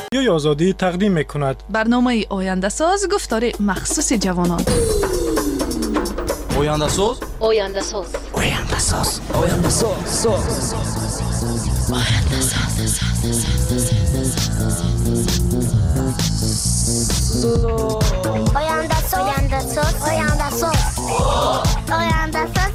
رادیوی آزادی تقدیم می‌کند. برنامه آینده ساز گفتار مخصوص جوانان. آینده ساز؟ آینده ساز. آینده ساز. آینده ساز. آینده ساز. آینده ساز. آینده ساز. آینده ساز. آینده ساز.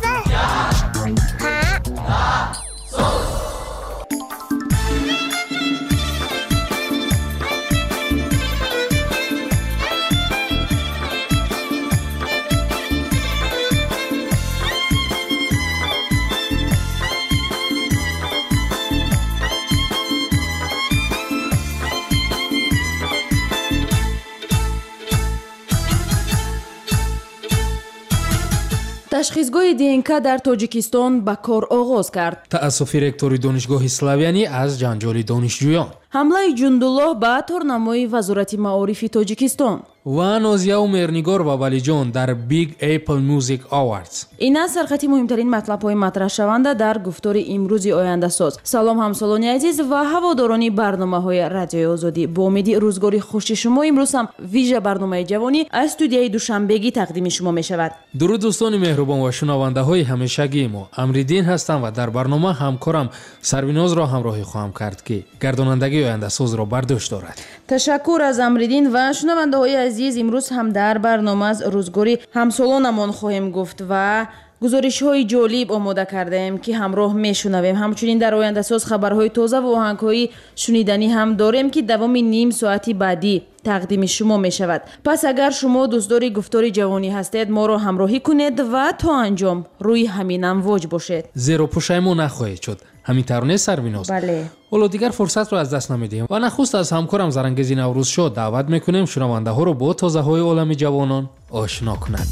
ташхисгоҳи ДНК дар Тоҷикистон ба кор оғоз кард. таассуфи ректори донишгоҳи Славянӣ аз ҷанҷоли донишҷӯён. ҳамлаи Ҷундуллоҳ ба торнамои Вазорати маорифи Тоҷикистон. ва Нозия Умернигор ва Валиҷон дар Big Apple Music Awards. ин аст сархати муҳимтарин матлабҳои матраҳшаванда дар гуфтори имрӯзи ояндасоз. салом ҳамсолони азиз ва ҳаводорони барномаҳои Радиои Озодӣ. бо умеди рӯзгори хуши шумо имрӯз ҳам вижа барномаи ҷавонӣ аз студияи душанбегӣ тақдими шумо мешавад. дуруд дӯстони меҳрубон ва шунавандаҳои ҳамешагии мо. Амриддин ҳастам ва дар барнома ҳамкорам Сарвинозро ҳамроҳӣ хоҳам кард ки гардонандагии ояндасозро бар дӯш дорад. ташаккур аз Амриддин ва шунавандаҳои азиз. имрӯз ҳам дар барнома аз рӯзгори ҳамсолонамон хоҳем гуфт ва гузоришҳои ҷолиб омода кардаем ки ҳамроҳ мешунавем. ҳамчунин дар ояндасоз хабарҳои тоза ва оҳангҳои шуниданӣ ҳам дорем ки давоми ним соати баъдӣ тақдими шумо мешавад. пас агар шумо дӯстдори гуфтори ҷавонӣ ҳастед, моро ҳамроҳӣ кунед ва то анҷом рӯи ҳамин амвоҷ бошед. зеро пушаймон нахоҳед шуд. ҳамин тавр нест Сарвиноз? бале. ҳоло дигар фурсатро аз даст намедиҳем ва нахуст аз ҳамкорам Зарангези Наврӯзшоҳ даъват мекунем шунавандаҳоро бо тозаҳои олами ҷавонон ошно кунад.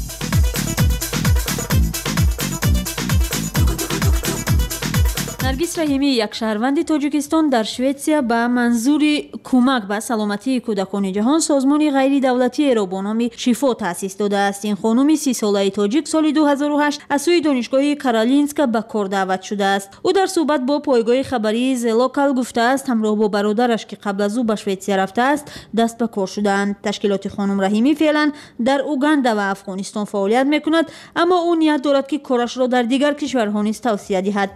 наргиз раҳимӣ, як шаҳрванди Тоҷикистон дар Шветсия ба манзури кӯмак ба саломатии кӯдакони ҷаҳон созмони ғайридавлатиеро бо номи Шифо таъсис додааст. ин хонуми 30 солаи тоҷик соли 2008 аз сӯи донишгоҳи Каролинска ба кор даъват шудааст. ӯ дар суҳбат бо пойгоҳи хабарии The Local гуфтааст ҳамроҳ бо бародараш ки қабл аз ӯ ба Шветсия рафтааст даст ба кор шудаанд. ташкилоти хонум Раҳимӣ феълан дар Уганда ва Афғонистон фаъолият мекунад, аммо ӯ ният дорад ки корашро дар дигар кишварҳо низ тавсия диҳад.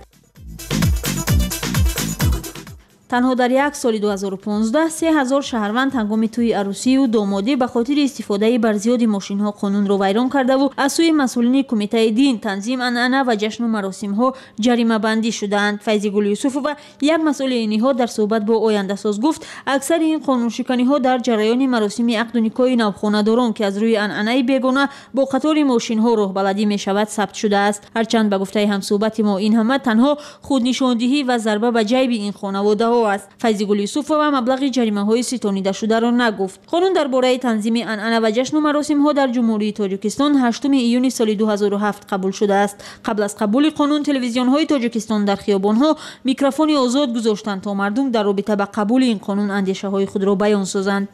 танҳо дар як соли 2015 3000 шаҳрванд ҳангоми тӯи арӯсию домодӣ ба хотири истифодаи барзиёди мошинҳо қонунро вайрон кардаву аз сӯи масъулини кумитаи дин, танзим, анъана ва ҷашну маросимҳо ҷаримабандӣ шудаанд. Файзигул Юсуфова, як масъули ин ниҳод, дар суҳбат бо Ояндасоз гуфт, аксари ин қонуншиканиҳо дар ҷараёни маросими ақду никоҳи навхонадорон ки аз рӯи анъанаи бегона бо қатори мошинҳо роҳбаладӣ мешавад сабт шудааст. ҳарчанд ба гуфтаи ҳамсуҳбати мо ин ҳама танҳо худнишондиҳӣ ва зарба ба ҷайби ин хонаводаҳо аст. Файзигул Юсуфова маблағи ҷаримаҳои ситонидашударо нагуфт. қонун дар бораи танзими анъана ва ҷашну маросимҳо дар Ҷумҳурии Тоҷикистон 8 июни соли 2007 қабул шудааст. қабл аз қабули қонун телевизионҳои Тоҷикистон дар хиёбонҳо микрофони озод гузоштанд то мардум дар робита ба қабули ин қонун андешаҳои худро баён созанд.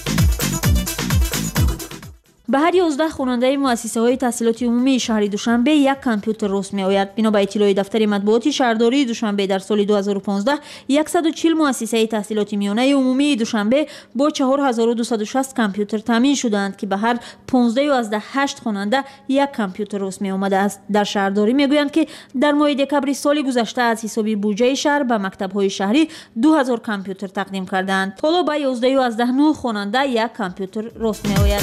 ба ҳар 11 хонандаи муассисаҳои таҳсилоти умумии шаҳри Душанбе як компютер рост меояд. бино ба иттилои дафтари матбуоти шаҳрдории Душанбе дар соли 2015 140 муассисаи таҳсилоти миёнаи умумии Душанбе бо 4260 компютер таъмин шудаанд ки ба ҳар 15.8 хонанда як компютер рост меомадааст. дар шаҳрдорӣ мегӯянд ки дар моҳи декабри соли гузашта аз ҳисоби буҷаи шаҳр ба мактабҳои шаҳрӣ 2000 компютер тақдим кардаанд. ҳоло ба 11.9 хонанда як компютер рост меояд.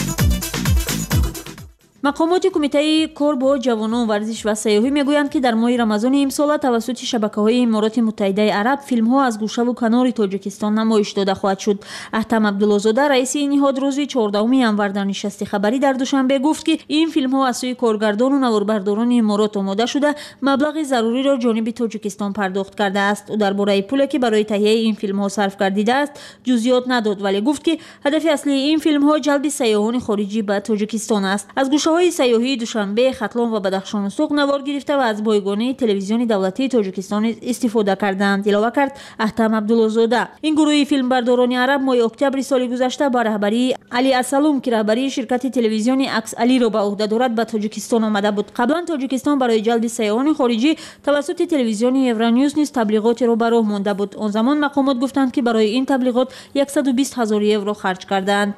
мақомоти кумитаи кор бо ҷавонон, варзиш ва сайёҳӣ мегӯянд ки дар моҳи рамазони имсола тавассути шабакаҳои Имороти Муттаҳидаи Араб филмҳо аз гӯшаву канори Тоҷикистон намоиш дода хоҳад шуд. Аҳтам Абдуллозода, раиси ин ниҳод, рӯзи 14 январ дар нишасти хабарӣ дар Душанбе гуфт ки ин филмҳо аз сӯи коргардону наворбардорони Иморот омода шуда маблағи заруриро ҷониби Тоҷикистон пардохт кардааст. ӯ дар бораи пуле ки барои таҳияи ин филмҳо сарф гардидааст ҷузъиёт надод, вале гуфт ки ҳадафи аслии ин филмҳо ҷалби сайёҳони хориҷӣ ба Тоҷикистон аст. аз гӯшаҳои ҳавзаҳои сайёҳии Душанбе, Хатлон ва Бадахшону суғ навор гирифта ва аз бойгонии телевизиони давлатии Тоҷикистон истифода карданд, илова кард Аҳтам Абдуллозода. Ин гурӯҳи филмбардорони араб моҳи октябри соли гузашта ба раҳбарии Али Асалум ки раҳбарии ширкати телевизиони Акс Алиро ба уҳда дорад ба Тоҷикистон омада буд. Қаблан Тоҷикистон барои ҷалби сайёҳони хориҷӣ тавассути телевизиони Евроньюз низ таблиғотеро ба роҳ монда буд. Он замон мақомот гуфтанд ки барои ин таблиғот 120 000 евро харҷ карданд.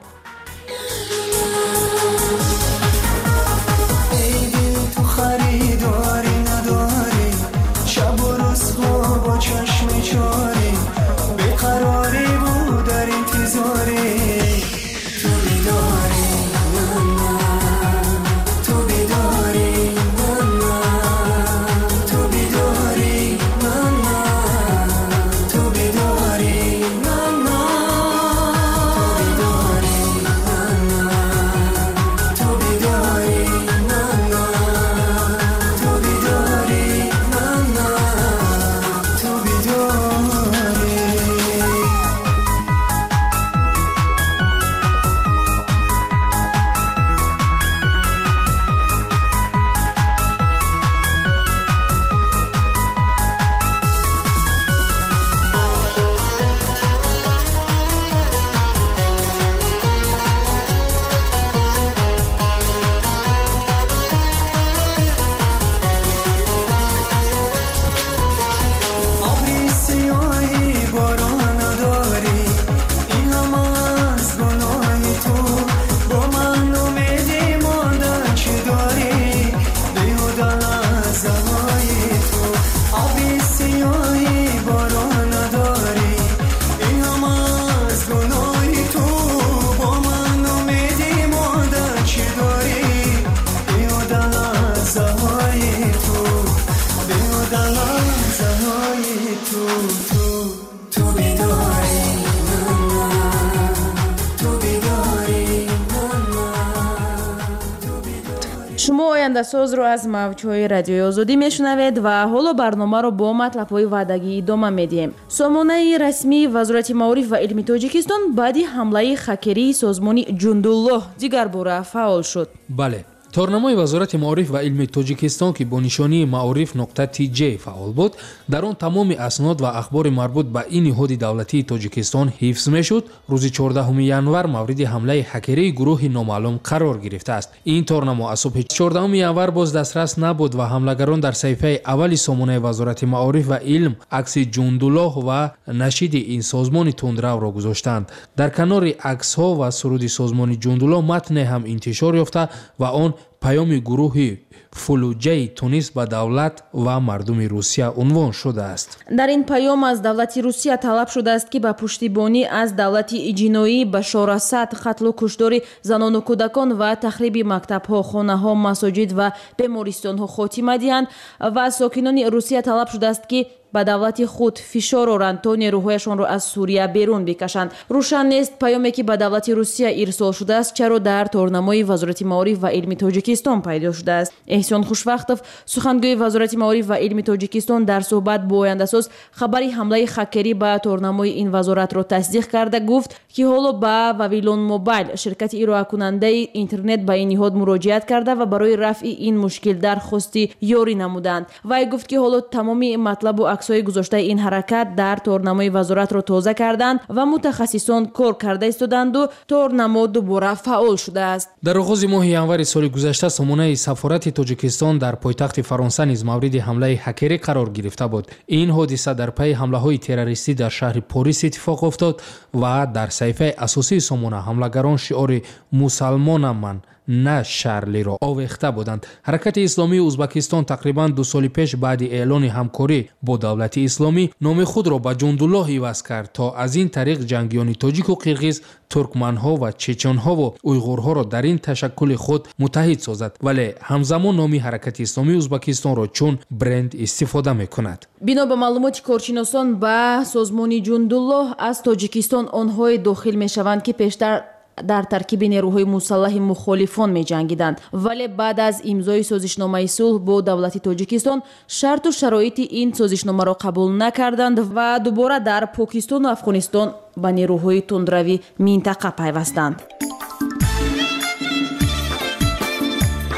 шумо ояндасозро аз мавҷҳои радиои озодӣ мешунавед ва ҳоло барномаро бо матлабҳои ваъдагӣ идома медиҳем. Сомонаи расмии Вазорати маориф ва илми Тоҷикистон баъди ҳамлаи хакерии созмони Ҷундуллоҳ дигар бора фаъол шуд. бале торнамои Вазорати маориф ва илми Тоҷикистон ки бо нишонии maorif.tj фаъол буд, дар он тамоми аснод ва ахбори марбут ба ин ниҳоди давлатии Тоҷикистон ҳифз мешуд. рӯзи 14 январ мавриди ҳамлаи хакерии гурӯҳи номаълум қарор гирифтааст. ин торнамо аз субҳи 14 январ боз дастрас набуд ва ҳамлагарон дар саҳифаи аввали сомонаи Вазорати маориф ва илм акси Ҷундуллоҳ ва нашиди ин созмони тундравро гузоштанд. дар канори аксҳо ва суруди созмони Ҷундуллоҳ матне ҳам интишор ёфта ва он паёми гурӯҳи фулуҷаи Тунис ба давлат ва мардуми Русия унвон шудааст. дар ин паём аз давлати Русия талаб шудааст ки ба пуштибонӣ аз давлати ҷиноӣ ба шорасад, қатлу куштори занону кӯдакон ва тахриби мактабҳо, хонаҳо, масоҷид ва бемористонҳо хотима диҳанд ва аз сокинони Русия талаб шудааст ки ба давлати худ фишор оранд то нерӯҳояшонро аз Сурия берун бикашанд. рӯшан нест паёме ки ба давлати Русия ирсол шудааст чаро дар торнамои Вазорати маориф ва илми Тоҷикистон пайдо шудааст. Эҳсон Хушвақтов, сухангӯи Вазорати маориф ва илми Тоҷикистон, дар суҳбат бо Ояндасоз хабари ҳамлаи хакерӣ ба торнамои ин вазоратро тасдиқ карда гуфт ки ҳоло ба Вавилон Мобайл, ширкати ироакунандаи интернет, ба ин ниҳод муроҷиат карда ва барои рафъи ин мушкил дархости ёрӣ намуданд. Вай гуфт ки ҳоло тамоми матлабу аксҳои гузоштаи ин ҳаракат дар торнамои вазоратро тоза карданд ва мутахассисон кор карда истоданду торнамо дубора фаъол шудааст. дар оғози моҳи январи соли гузашта сомонаи сафорати Тоҷикистон дар пойтахти Фаронса низ мавриди ҳамлаи хакерӣ қарор гирифта буд. ин ҳодиса дар пайи ҳамлаҳои террористӣ дар шаҳри Порис иттифоқ уфтод ва дар саҳифаи асосии сомона ҳамлагарон шиори «Мусалмонам ман, на Шарлиро» овехта буданд. ҳаракати исломии Узбекистон тақрибан 2 соли пеш баъди эълони ҳамкорӣ бо давлати исломӣ номи худро ба Ҷундуллоҳ иваз кард то аз ин тариқ ҷангиёни тоҷику қирғиз, туркманҳо ва чеченҳо уйғурҳоро дар ин ташаккули худ муттаҳид созад, вале ҳамзамон номи ҳаракати исломии Узбекистонро чун бренд истифода мекунад. бино ба маълумоти коршиносон ба созмони Ҷундуллоҳ аз Тоҷикистон онҳое дохил мешаванд ки пештар дар таркиби нерӯҳои мусаллаҳи мухолифон меҷангиданд, вале баъд аз имзои созишномаи сулҳ бо давлати Тоҷикистон шарту шароити ин созишномаро қабул накарданд ва дубора дар Покистону Афғонистон ба нерӯҳои тундрави минтақа пайвастанд.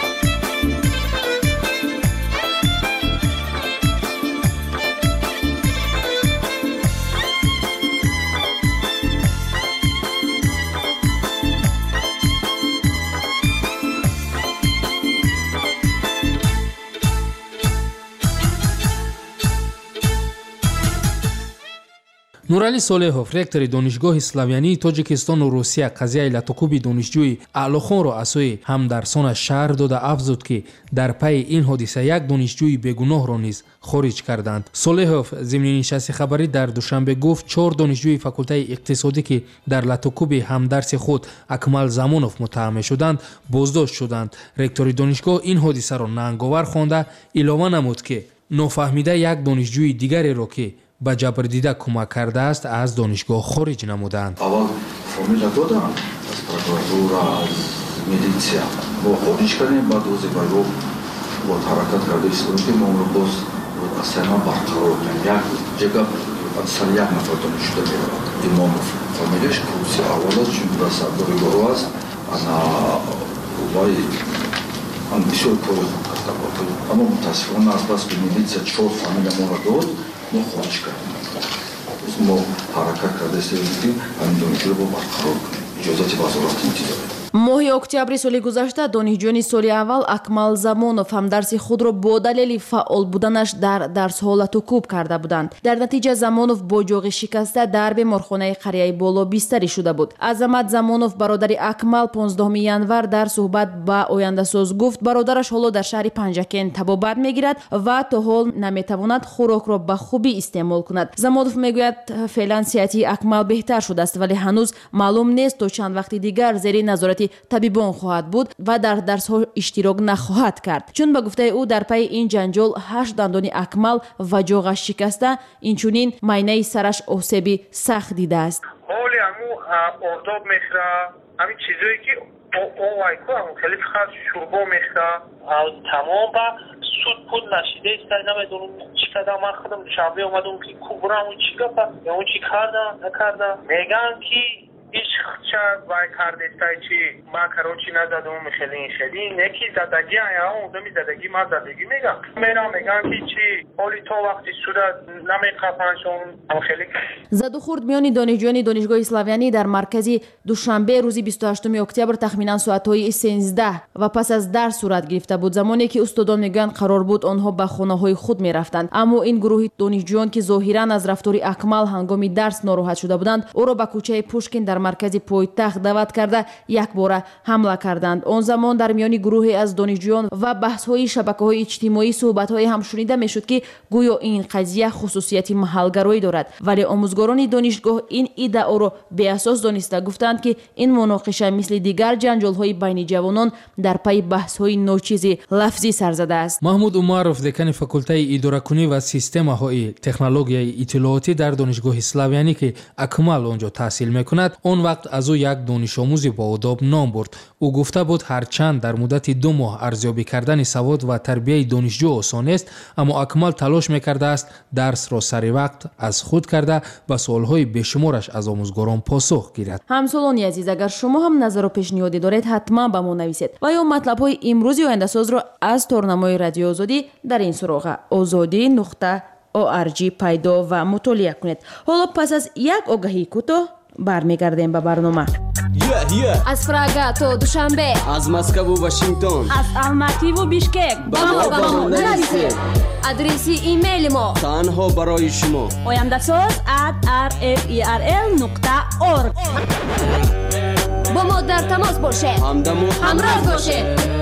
нуралӣ солеҳов, ректори донишгоҳи славянии тоҷикистону русия қазияи латукуби донишҷӯи аълохонро аз сӯи ҳамдарсонаш шаҳр дода афзуд, ки дар пайи ин ҳодиса як донишҷӯи бегуноҳро низ хориҷ карданд. солеҳов зимни нишасти хабарӣ дар душанбе гуфт 4 донишҷӯи факултаи иқтисодӣ, ки дар латукуби ҳамдарси худ Акмал Замонов муттаҳам мешуданд, боздошт шуданд. ректори донишгоҳ ин ҳодисаро нанговар хонда илова намуд, ки нофаҳмида як донишҷӯи дигареро, ки ба ҷабрдида кӯмак кардааст, аз донишгоҳ хориҷ намуданд. аввал фомила додам аз прокуратура, аз милитсия бо хориҷ кардем, баъд рӯзи байром вот ҳаракат карда истодем, ки маро боз аз сайма барқарор кунем. як ҷага сар як нафар донишҷӯ меравад. Имомов фомилияш курси аввал аст, чун ба сардори горо аст. ана вай бисёр кори хуб карда буд. аммо мутаассифона аз баски милитсия 4 фамилия моро дод, мо хориҷ кардем. мо ҳаракат карда истодем, ки ҳамин донишҷӯро бо барқарор кунем. иҷозати вазорат интизор. моҳи октябри соли гузашта донишҷӯёни соли аввал Акмал Замонов ҳамдарси худро бо далели фаъол буданаш дар дарсҳо латукуб карда буданд. дар натиҷа Замонов бо ҷоғи шикаста дар беморхонаи қарияи боло бистарӣ шуда буд. Азамат Замонов бародари Акмал 15 январ дар суҳбат ба Ояндасоз гуфт бародараш ҳоло дар шаҳри Панҷакен табобат мегирад ва то ҳол наметавонад хӯрокро ба хубӣ истеъмол кунад. Замонов мегӯяд феълан сиҳати Акмал беҳтар шудааст, вале ҳанӯз маълум нест то чанд вақти дигар зери назорати табибон хоҳад буд ва дар дарсҳо иштирок нахоҳад кард. чун ба гуфтаи ӯ дар пайи ин ҷанҷол 8 дандони Акмал ва ҷоғаш шикаста, инчунин майнаи сараш осеби сахт дидааст. ҳоли аму ордоб мехӯра, ҳамин чизое ки овайку аму хеле хас шурбо мехӯра, тамом ба суд пул нашида истай намедонам чӣ кардам. ман худам душанбе омадам ки ку бурам чӣ гапа, ё чӣ карда накарда. меган ки ишқча вай кардестай чи ман карочи назадам хелин неки задагӣ аяон одами задагӣ ман задагӣ мегам мерам мегам ки чи ҳоли то вақти суда намеқафаншон хеле заду хурд миёни донишҷӯёни донишгоҳи славянӣ дар маркази душанбе рӯзи 28 октябр тахминан соатҳои 13 ва пас аз дарс сурат гирифта буд. замоне ки устодон мегӯянд қарор буд онҳо ба хонаҳои худ мерафтанд, аммо ин гурӯҳи донишҷӯён ки зоҳиран аз рафтори Акмал ҳангоми дарс нороҳат шуда буданд, ӯро ба кӯчаи Пушкин дар маркази пойтахт даъват карда якбора ҳамла карданд. он замон дар миёни гурӯҳе аз донишҷӯён ва баҳсҳои шабакаҳои иҷтимоӣ суҳбатҳое ҳам шунида мешуд, ки гӯё ин қазия хусусияти маҳалгароӣ дорад, вале омӯзгорони донишгоҳ ин иддаоро беасос дониста гуфтанд, ки ин муноқиша мисли дигар ҷанҷолҳои байни ҷавонон дар пайи баҳсҳои ночизи лафзӣ сар задааст. маҳмуд умаров, декани факултаи идоракунӣ ва системаҳои технологияи иттилоотӣ дар донишгоҳи славянӣ, ки Акмал онҷо таҳсил мекунад, он вақт аз ӯ як донишомӯзи боодоб ном бурд. ӯ гуфта буд ҳарчанд дар муддати 2 моҳ арзёбӣ кардани савод ва тарбияи донишҷӯ осон нест, аммо Акмал талош мекардааст дарсро сари вақт аз худ карда ба суолҳои бешумораш аз омӯзгорон посух гирад. ҳамсолони азиз, агар шумо ҳам назару пешниҳодӣ доред, ҳатман ба мо нависед ва ё матлабҳои имрӯзи Ояндасозро аз торнамои Радиои Озодӣ дар ин суроға ozodi.org пайдо ва мутолиа кунед. ҳоло пас аз як огаҳии кӯтоҳ бармегардем ба барнома. аз Прага то Душанбе, аз Москву Вашингтон, аз Алмативу Бишкек ба мо нависед. адреси имейли мо танҳо барои шумо oyandasоз@rferl.org. бо мо дар тамос бошед, ҳамроҳ бошед.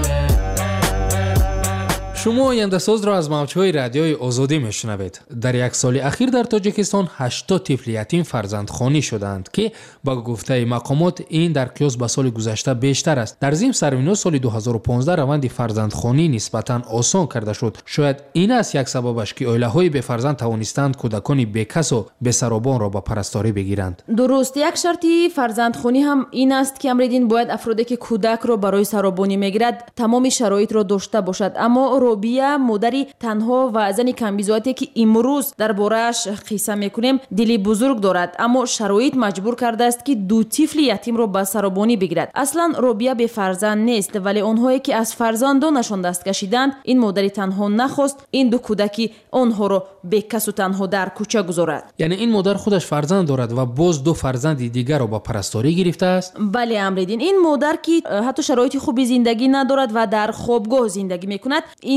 шумо Ояндасозро аз мавҷҳои радиои Озодӣ мешунавед. дар як соли ахир дар Тоҷикистон 80 тифли ятим фарзандхонӣ шуданд, ки ба гуфтаи мақомот ин дар қиёс ба соли гузашта бештар аст. дар зим сарвино соли 2015 раванди фарзандхонӣ нисбатан осон карда шуд. шояд ин аст як сабабаш, ки оилаҳои бефарзанд тавонистанд кӯдакони бекасу бесаробонро ба парасторӣ бигиранд. дуруст, як шарти фарзандхонӣ ҳам ин аст ки амридин бояд афроде ки кӯдакро барои саробонӣ мегирад тамоми шароитро дошта бошад. аммо робия модари танҳо ва зани камбизоате ки имрӯз дар борааш қисса мекунем дили бузург дорад, аммо шароит маҷбур кардааст ки 2 тифли ятимро ба саробонӣ бигирад. аслан робия бефарзанд нест, вале онҳое ки аз фарзандонашон даст кашиданд, ин модари танҳо нахост ин 2 кӯдаки онҳоро бекасу танҳо дар кӯча гузорад. яъне ин модар худаш фарзанд дорад ва боз 2 фарзанди дигарро ба парасторӣ гирифтааст? бале амридин, ин модар ки ҳатто шароити хуби зиндагӣ надорад ва дар хобгоҳ зиндагӣ мекунад, ин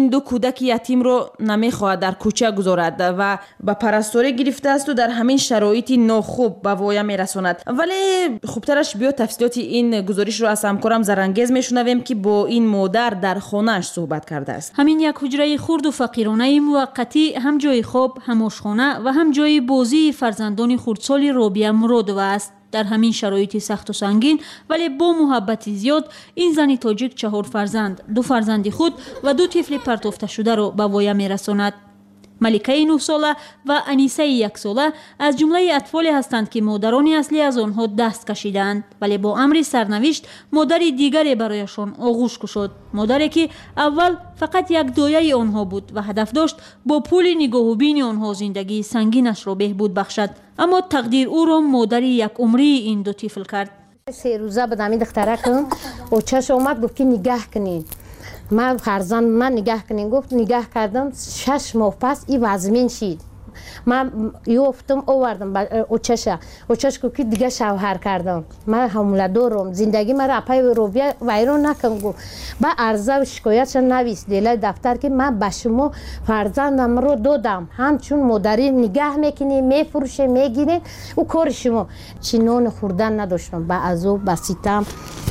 این دو کودک یتیم رو نمیخواهد در کوچه گذارد و به پرستاری گرفته است و در همین شرایط ناخوب به وایه میرساند. ولی خوبترش بیا تفصیلات این گزارش رو از همکارم زرنگز میشنویم که با این مادر در خانه‌اش صحبت کرده است. همین یک حجره خرد و فقیرانه موقتی هم جای خواب، هم آشخانه و هم جای بازی فرزندان خردسال رابیه مرادوه است. در همین شرایط سخت و سنگین ولی با محبت زیاد این زن تاجیک 4 فرزند، 2 فرزند خود و 2 طفل پرتافته شده را به وایه میرساند. ملکه 9 ساله و انیسه 1 ساله از جمله اطفالی هستند که مادران اصلی از آنها دست کشیدند، ولی با امر سرنوشت مادر دیگری برایشان آغوش گشود. مادری که اول فقط یک دایه آنها بود و هدف داشت با پول نگاه و بین آنها زندگی سنگینش را بهبود بخشد، اما تقدیر او را مادر یک عمری این 2 طفل کرد. 3 روزه به دمی دخترکم و چش اومد گفت که نگاه کنین، من فرزند من نگاه کنین. گفت نگاه کردم 6 ماه پس این وزمین شید. من یافتم آوردم اوچش گفت که دیگه شوهر کردم. من حامله دارم، زندگی مرا پای روبیا ویران نکن. گفت با عرضه و شکایتش نویس دیلای دفتر که من به شما فرزندم رو دادم، همچون مادری نگاه میکنی، میفروشه، میگیرین و کار شما. چی نان خوردن نداشتم، با ازو بسیتم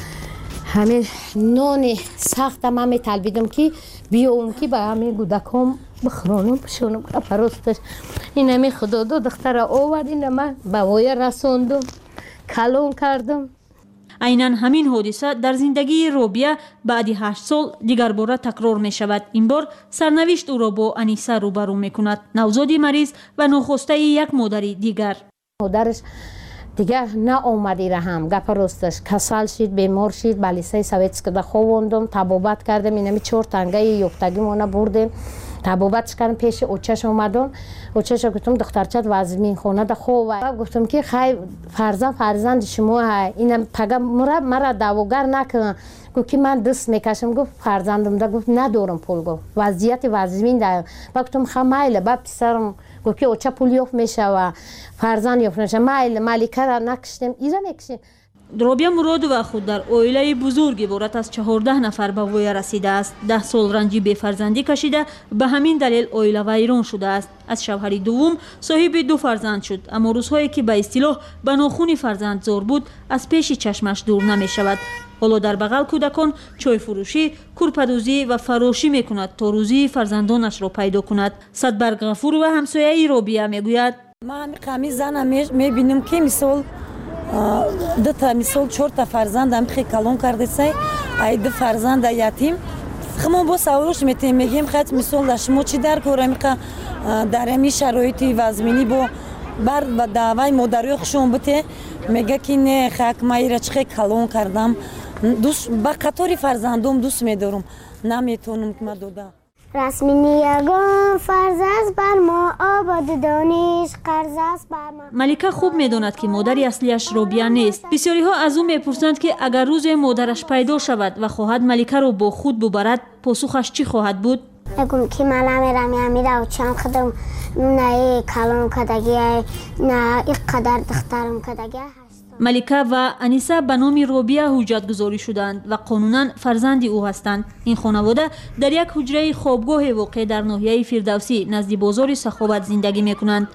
همه نان سختم هم میطلبیدم که بیام که به همه گودکام بخورانم بشونم پرستش. این همه خدا دو دختر آورد، این من به وایه رساندم، کلون کردم. عیناً همین حادثه در زندگی رابیه بعد 8 سال دیگر باره تکرار می شود. این بار سرنوشت او را با انیسه روبرو می کند، نوزادی مریض و نخسته یک مادری دیگر. مادرش دیگر نه اومدی رحم، گپ راستش کسل شید، بیمار شید، بالیسای سویتسک خوابوندم، تبابت کردم. اینمی 4 تنگه یفتگی مونه بردیم، تبابتش کردم. پیش اوچش اومدم، اوچش گفتم دخترچت وزمین خونه ده خوبه. گفتم که خی فرزند شما های، اینم پگم مرا دعواگر نکن. گفت که من دست میکشم. گفت فرزندم ده. گفت ندارم پول. گفت وضعیت وزمین ده. گفتم خمیله با پسرم. گفت که اوچه پول یافت میشه و فرزند یافت میشه. مالکه را نکشتیم، ایران نکشیم. رابیه مرادوه خود در عائله بزرگ عبارت از 14 نفر به وایه رسیده است. 10 سال رنجی بفرزندی کشیده، به همین دلیل عائله ویران شده است. از شوهر دوم صاحب 2 فرزند شد، اما روزهایی که به اصطلاح به ناخون فرزند زار بود از پیش چشمش دور نمی شود. حالا در بغل کودکان چای فروشی، کورپدوزی و فراشی می کند تا روزی فرزندانش را پیدا کند. صدبرگ غفور و همسایه رابیه می گوید من قمی زنم می بینم که مثال 2 تا مثال 4 تا فرزندم خیلی کلون کرده سای ای 2 فرزند یتیم خما با سواروش میگیم خیلی مثال شما چی در کاره میخوا در این شرایطی وزمینی با بر و دعوای مادری خوشون بته میگه که نه خاک مایره چه کلون کردم دوست با قطاری فرزندم دوست میدارم نمیتونم که ما دادم. رسمی یگان فرض است بر ما، آباد دانش قرض است بر ما. ملکه خوب میداند که مادری اصلیش رابیه نیست. بسیاری ها از او میپرسند که اگر روز مادرش پیدا شود و خواهد ملکه را با خود ببرد پاسخش چی خواهد بود؟ میگم که من نمیرم میره و چند خودم نه کلون کدگی نه اینقدر دخترم کدگی. ملکه و انیسه به نام رابیه حجت گذاری شدند و قانونا فرزند او هستند. این خانواده در یک حجره خوابگاه واقع در ناحیه فردوسی نزد بازار سخاوت زندگی میکنند.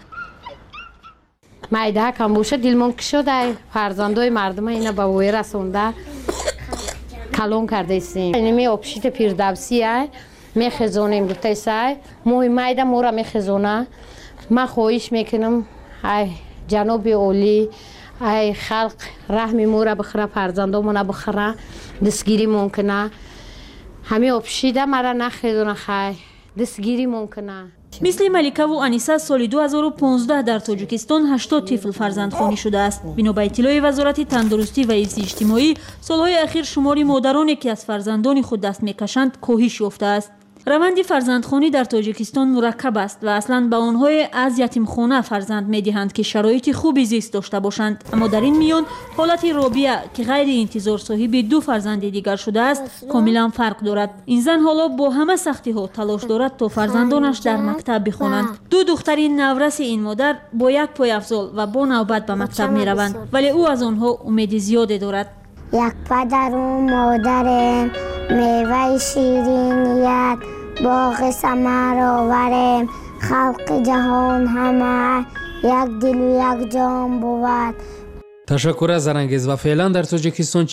مایده کم باشه دلمون شده فرزندای مردم اینا به وای رسونده کلون کرده ایستیم. اینمی آبشیت فردوسی میخزونیم گفته سای موی مایده مورا میخزونه. من خواهش میکنم ای جناب اولی ای خلق رحمی مورا بخره، فرزندامون بخره، دستگیری ممکنه. همه آبشیده مرا نخیدونه خی دستگیری ممکنه. مثل ملکه و انیسه سال 2015 در تاجیکستان 80 طفل فرزندخوانی شده است. بنا به اطلاع وزارت تندرستی و حفظ اجتماعی سالهای اخیر شماری مادرانی که از فرزندان خود دست میکشند کاهش یافته است. روند فرزندخوانی در تاجیکستان مرکب است و اصلا به آنهای از یتیمخانه فرزند میدهند که شرایط خوبی زیست داشته باشند، اما در این میان حالت رابیه که غیر انتظار صاحب 2 فرزند دیگر شده است کاملا فرق دارد. این زن حالا با همه سختی ها تلاش دارد تا فرزندانش در مکتب بخوانند. 2 دختر نورس این مادر با یک پای افضل و با نوبت به مکتب میروند، ولی او از آنها امید زیادی دارد. یک پدر و مادر میوه شیرینیت باغ ثمر آوریم خلق جهان همه یک دل و یک جان بود. تشکر از زرانگیز و فعلا در تاجیکستان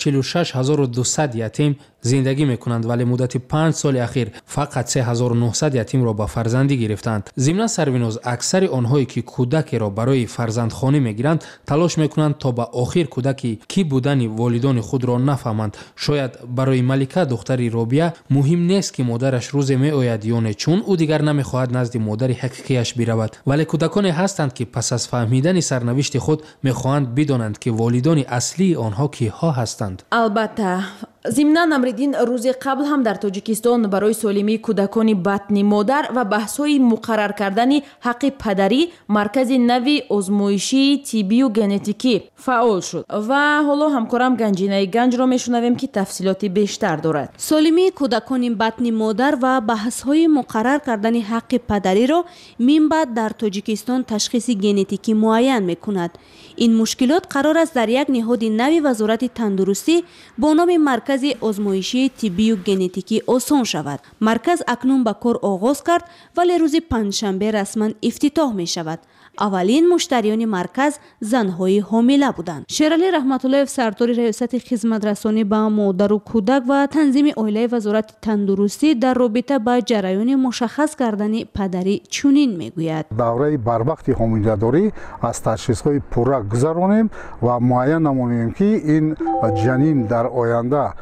46200 یتیم زندگی میکنند ولی مدت 5 سال اخیر فقط 3900 یتیم را به فرزندی گرفتند. ضمن سربینوز اکثر آنهایی که کودک را برای فرزندخوانی میگیرند تلاش میکنند تا به آخر کودکی کی بودن والدان خود را نفهمند. شاید برای ملکه دختری رابیه مهم نیست که مادرش روز میآید یا نه، چون او دیگر نمیخواهد نزد مادر حقیقیش برود، ولی کودکانی هستند که پس از فهمیدن سرنوشت خود میخواهند بدانند که والدان اصلی آنها کیها هستند. البته ضمناً نمریدین روز قبل هم در تاجیکستان برای سالمی کودکان بطن مادر و بحث‌های مقرر کردن حق پدری مرکز نوی آزمایشی طبی و ژنتیکی فعال شد و حالا همکارم گنجینه گنج را میشنویم که تفصیلات بیشتر دارد. سالمی کودکان بطن مادر و بحث‌های مقرر کردن حق پدری را منبع در تاجیکستان تشخیص ژنتیکی معین می‌کند. این مشکلات قرار است در یک نهاد نوی وزارت تندرستی با نام مرکز آزمایشی طبی و ژنتیکی آسان شود. مرکز اکنون به کار آغاز کرد ولی روز پنجشنبه رسما افتتاح می شود. اولین مشتریان مرکز زنهای حامله بودند. شیرعلی رحمت‌الله سردار ریاست خدمت رسانی به مادر و کودک و تنظیم عائله وزارت تندرستی در رابطه با جریان مشخص کردن پدری چنین میگوید: دوره بروقت حامله‌داری از تشخیص‌های پورا گذرانیم و معین نماییم که این جنین در آینده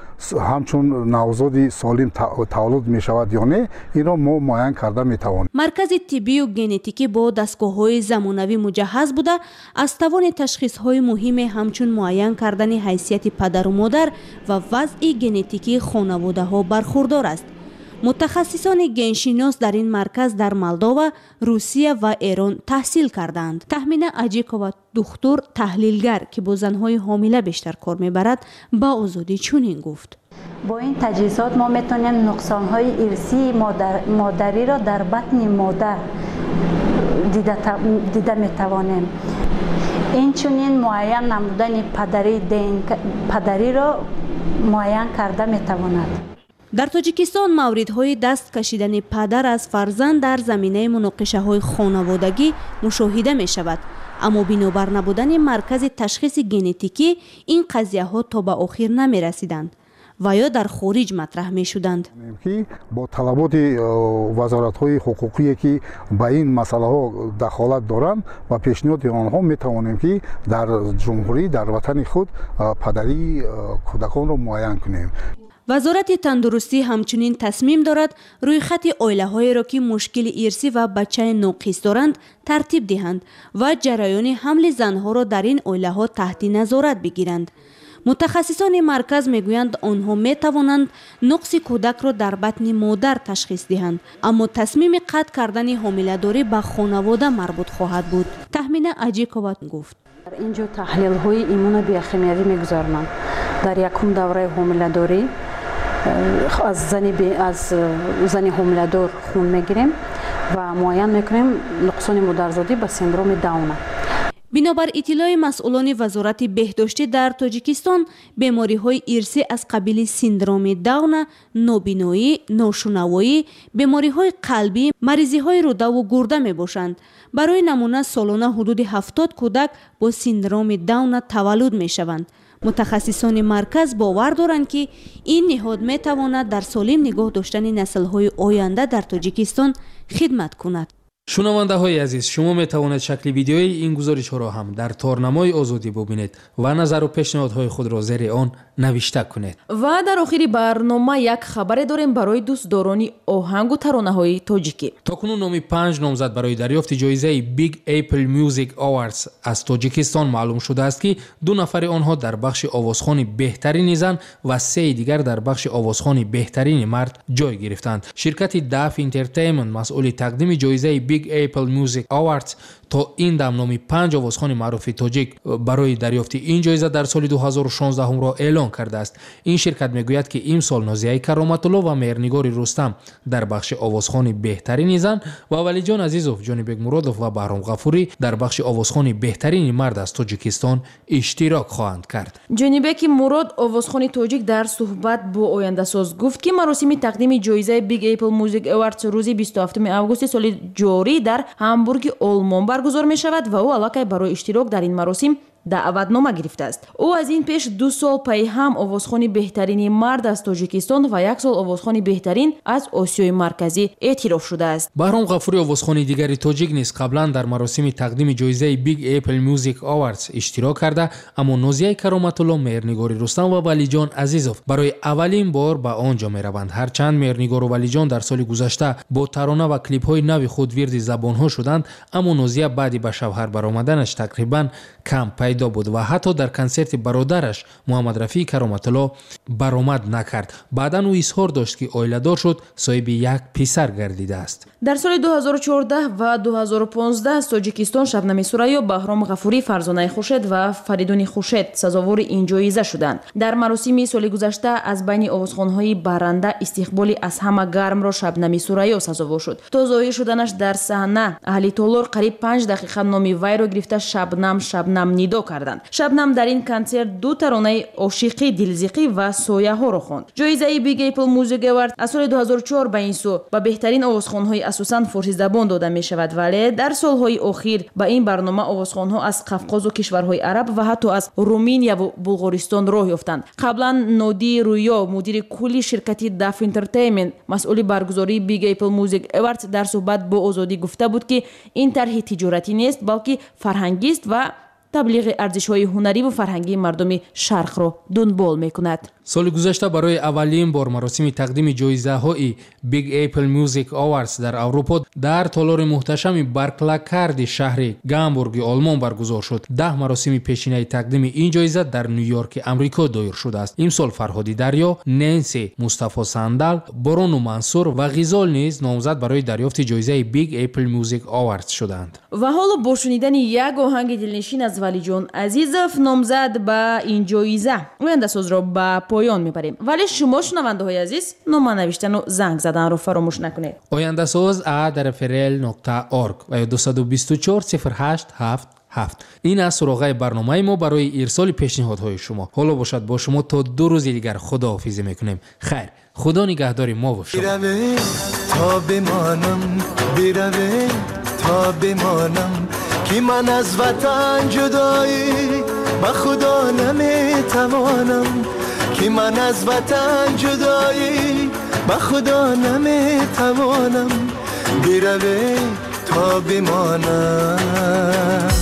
همچون نوزاد سالم تولد می شود یا نه، این را ما معین کرده می توانیم. مرکز طبی و ژنتیکی با دستگاه‌های زمانوی مجهز بوده از توان تشخیص‌های مهم همچون معین کردن حیثیت پدر و مادر و وضع ژنتیکی خانواده‌ها برخوردار است. متخصصان ژنشناس در این مرکز در مولداوا، روسیه و ایران تحصیل کردند. تهمینه اجیکووا دکتر تحلیلگر که با زنهای حامله بیشتر کار میبرد با آزادی چنین گفت: با این تجهیزات ما میتونیم نقصانهای ارثی مادری را در بطن مادر دیده میتوانیم. این چنین معین نمودن پدری را معین کرده میتواند. در تاجیکستان موردهای دست کشیدن پدر از فرزند در زمینه مناقشه های خانوادگی مشاهده می شود، اما بنابر نبودن مرکز تشخیص ژنتیکی این قضیه ها تا به آخر نمی رسیدند و یا در خارج مطرح می شدند. با طلبات وزارت های حقوقی که به این مسئله ها دخالت دارند و پیشنهاد آنها می توانیم که در جمهوری در وطن خود پدری کودکان را معین کنیم. وزارت تندرستی همچنین تصمیم دارد روی خط عائله‌هایی را که مشکل ارثی و بچه ناقص دارند ترتیب دهند و جریان حمل زنها را در این عائله‌ها تحت نظارت بگیرند. متخصصان مرکز میگویند آنها می توانند نقص کودک را در بطن مادر تشخیص دهند، اما تصمیم قطع کردن حامله‌داری به خانواده مربوط خواهد بود. تهمینه اجیکووا گفت: در اینجا تحلیل‌های ایمون بیوشیمیایی می‌گذارند. در یکم دوره حامله‌داری از زن حامله‌دار خون میگیریم و معین میکنیم نقصان مادرزادی به سندروم داون. بنابر اطلاع مسئولان وزارت بهداشتی در تاجیکستان، بیماری‌های ارثی از قبیل سندروم داون، نابینایی، ناشنوایی، بیماری‌های قلبی، مریضی‌های روده و گرده میباشند. برای نمونه سالانه حدود 70 کودک با سندروم داون تولد میشوند. متخصصان مرکز باور دارند که این نهاد میتواند در سالم نگاه داشتن نسل‌های آینده در تاجیکستان خدمت کند. شنونده های عزیز، شما می توانید شکل ویدیوی این گزارش ها را هم در تارنمای آزادی ببینید و نظر و پیشنهادهای خود را زیر آن نوشته کنید. و در آخر برنامه یک خبر داریم برای دوستداران آهنگ و ترانه های تاجیکی. تاکنون نام 5 نامزد برای دریافت جایزه بیگ اپل میوزیک آواردز از تاجیکستان معلوم شده است که 2 نفر آنها در بخش آوازخوانی بهترین زن و 3 دیگر در بخش آوازخوانی بهترین مرد جای گرفتند. شرکت داف انترتینمنت مسئول تقدیم جایزه بیگ اپل میوزیک آواردز تا این دم نامی 5 آوازخوان معروف تاجیک برای دریافت این جایزه در سال 2016 را اعلان کرده است. این شرکت میگوید که امسال نازیه کرامت الله و مهرنگار رستم در بخش آوازخوان بهترین زن و ولی جان عزیزوف، جانبک مرادوف و بهرام غفوری در بخش آوازخوان بهترین مرد از تاجیکستان اشتراک خواهند کرد. جانبک مراد آوازخوان تاجیک در صحبت با آینده ساز گفت که مراسم تقدیم جایزه بیگ اپل موزیک اووردز روز 27 آگوست سال جاری در همبورگ آلمان برگزار می شود و او علاقه برای اشتراک در این مراسم دعوتنامه گرفته است. او از این پیش 2 سال پی هم آوازخوان بهترین مرد از تاجیکستان و 1 سال آوازخوان بهترین از آسیای مرکزی اعتراف شده است. بهرام غفوری آوازخوان دیگری تاجیک نیز قبلا در مراسم تقدیم جایزه بیگ اپل موزیک اووردز اشتراک کرده، اما نازیه کرامت الله، مهرنگار رستم و ولی جان عزیزوف برای اولین بار به آنجا می روند. هرچند مهرنگار و ولی جان در سال گذشته با ترانه و کلیپ های نو خود ویرد زبان ها شدند، اما نازیه بعد به شوهر برآمدنش تقریبا کم پیدا بود و حتی در کنسرت برادرش محمد رفیع کرامت الله برآمد نکرد. بعدا او اظهار داشت که عائله‌دار شد، صاحب 1 پسر گردیده است. در سال 2014 و 2015 از تاجیکستان شبنم سوریا، بهرام غفوری، فرزانه خورشید و فریدون خورشید سزاوار این جایزه شدند. در مراسم سال گذشته از بین آوازخوان‌های برنده استقبالی از همه گرم را شبنم سوریا سزاوار شد. تا ظاهر شدنش در صحنه اهل تالار قریب 5 دقیقه نامی وی را گرفته شبنم نیدا کردند. شبنم در این کنسرت 2 ترانه عاشقی، دلزیقی و سایه ها را خواند. جایزه بیگ اپل موزیک اوورد از سال 2004 به این سو به بهترین آوازخوان‌های اساساً فارسی زبان داده می شود، ولی در سالهای اخیر به این برنامه آوازخوان‌ها از قفقاز و کشورهای عرب و حتی از رومانیا و بلغارستان راه یافتند. قبلا نادی رویا، مدیر کلی شرکت داف انترتینمنت مسئول برگزاری بیگ اپل موزیک اوورد، در صحبت با آزادی گفته بود که این طرح تجارتی نیست بلکه فرهنگی است و تبلیغ ارزش‌های هنری و فرهنگی مردم شرق را دنبال می‌کند. سال گذشته برای اولین بار مراسم تقدیم جایزه‌های بیگ اپل موزیک اووردز در اروپا در تالار محتشم برکلکارد شهر گامبورگ آلمان برگزار شد. 10 مراسم پیشینه تقدیم این جایزه در نیویورک آمریکا دایر شده است. امسال فرهادی دریا، نانسی مصطفی صندل، بارون منصور و غزال نیز نامزد برای دریافت جایزه بیگ اپل موزیک اووردز شدند. و حالا با شنیدن یک آهنگ دلنشین از ولی جان عزیزوف نامزد به این جایزه آینده ساز را به پایان میبریم. ولی شما شنونده های عزیز نامه نوشتن و زنگ زدن رو فراموش نکنید. آینده ساز @frl.org و 224 0877. این است سراغ برنامه ما برای ارسال پیشنهادهای شما. حالا باشد با شما تا 2 روز دیگر خداحافظی میکنیم. خیر، خدا نگهدار ما و شما. تا بمانم، بیروه تا بمانم، که من از وطن جدایی با خدا نمیتوانم، که من از وطن جدایی با خدا نمیتوانم، بیروه تا بمانم.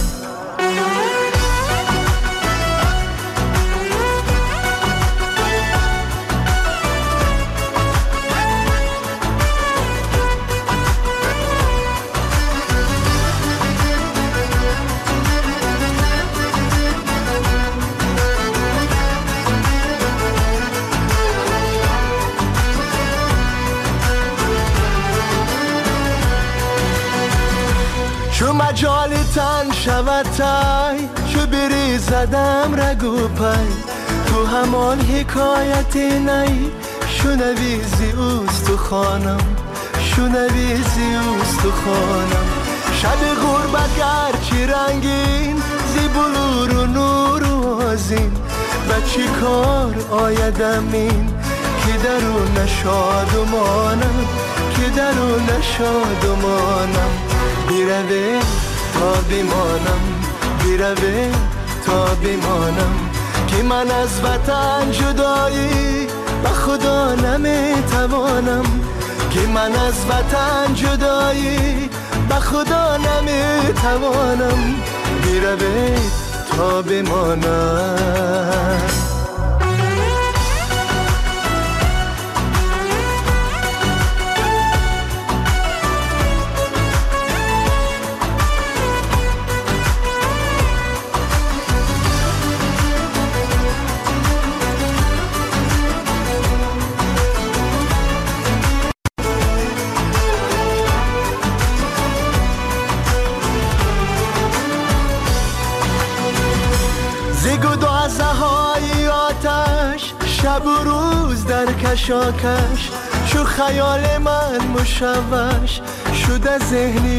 چو مجال تن شود تای، چو بری زدم رگو پای، تو همان حکایت نی، شنویزی اوست تو خانم، شنویزی اوست تو خانم. شب غربت گرچه رنگین، زی بلور و نور و آزین، و چی کار آیدم این، که درو نشاد و مانم، که درو نشاد و مانم. بیروه تا بمانم، بیروه تا بمانم، که من از وطن جدایی با خدا نمیتوانم، که من از وطن جدایی با خدا نمیتوانم، بیروه تا بمانم. شب و روز در کشاکش چو خیال من مشوش شده ذهنی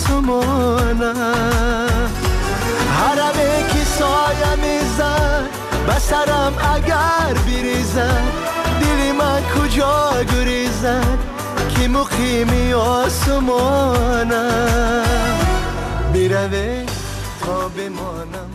آسمانم حرمه که سایه میزد بسرم اگر بریزد دل من کجا گریزد که مقیمی آسمانم بروه تا بمانم